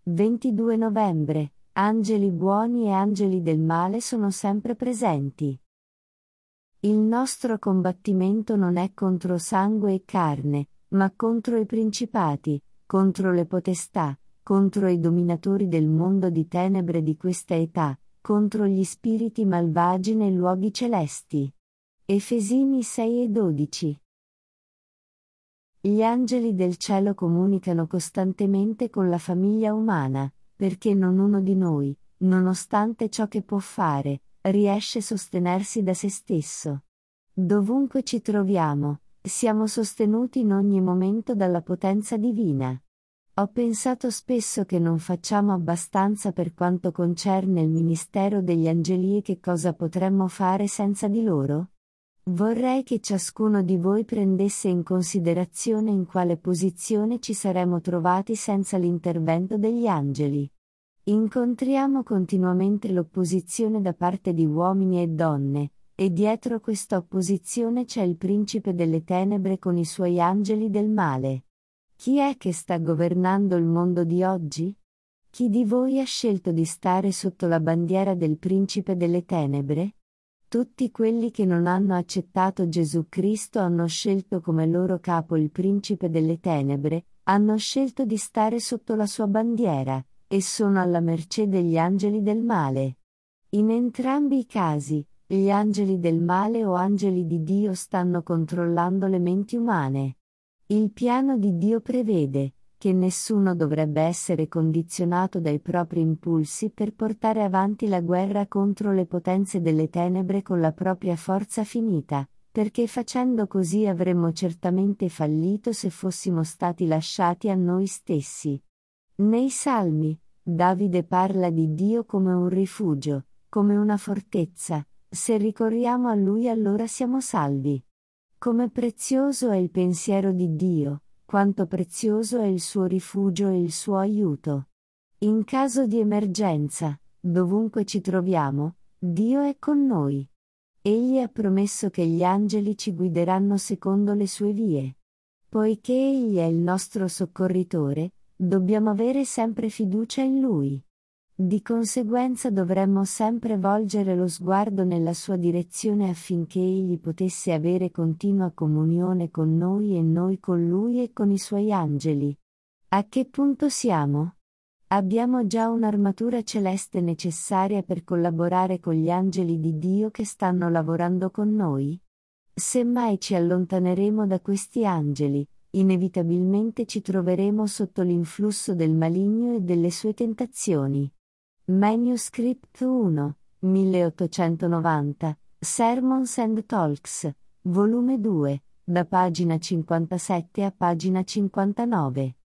22 novembre. Angeli buoni e angeli del male sono sempre presenti. Il nostro combattimento non è contro sangue e carne, ma contro i principati, contro le potestà, contro i dominatori del mondo di tenebre di questa età, contro gli spiriti malvagi nei luoghi celesti. Efesini 6 e 12. Gli angeli del cielo comunicano costantemente con la famiglia umana, perché non uno di noi, nonostante ciò che può fare, riesce a sostenersi da se stesso. Dovunque ci troviamo, siamo sostenuti in ogni momento dalla potenza divina. Ho pensato spesso che non facciamo abbastanza per quanto concerne il ministero degli angeli e che cosa potremmo fare senza di loro? Vorrei che ciascuno di voi prendesse in considerazione in quale posizione ci saremmo trovati senza l'intervento degli angeli. Incontriamo continuamente l'opposizione da parte di uomini e donne, e dietro questa opposizione c'è il principe delle tenebre con i suoi angeli del male. Chi è che sta governando il mondo di oggi? Chi di voi ha scelto di stare sotto la bandiera del principe delle tenebre? Tutti quelli che non hanno accettato Gesù Cristo hanno scelto come loro capo il principe delle tenebre, hanno scelto di stare sotto la sua bandiera, e sono alla mercé degli angeli del male. In entrambi i casi, gli angeli del male o angeli di Dio stanno controllando le menti umane. Il piano di Dio prevede che nessuno dovrebbe essere condizionato dai propri impulsi per portare avanti la guerra contro le potenze delle tenebre con la propria forza finita, perché facendo così avremmo certamente fallito se fossimo stati lasciati a noi stessi. Nei Salmi, Davide parla di Dio come un rifugio, come una fortezza, se ricorriamo a Lui allora siamo salvi. Come prezioso è il pensiero di Dio, quanto prezioso è il suo rifugio e il suo aiuto. In caso di emergenza, dovunque ci troviamo, Dio è con noi. Egli ha promesso che gli angeli ci guideranno secondo le sue vie. Poiché Egli è il nostro soccorritore, dobbiamo avere sempre fiducia in Lui. Di conseguenza dovremmo sempre volgere lo sguardo nella sua direzione affinché Egli potesse avere continua comunione con noi e noi con Lui e con i Suoi angeli. A che punto siamo? Abbiamo già un'armatura celeste necessaria per collaborare con gli angeli di Dio che stanno lavorando con noi? Se mai ci allontaneremo da questi angeli, inevitabilmente ci troveremo sotto l'influsso del maligno e delle sue tentazioni. Manuscript 1, 1890, Sermons and Talks, volume 2, da pagina 57 a pagina 59.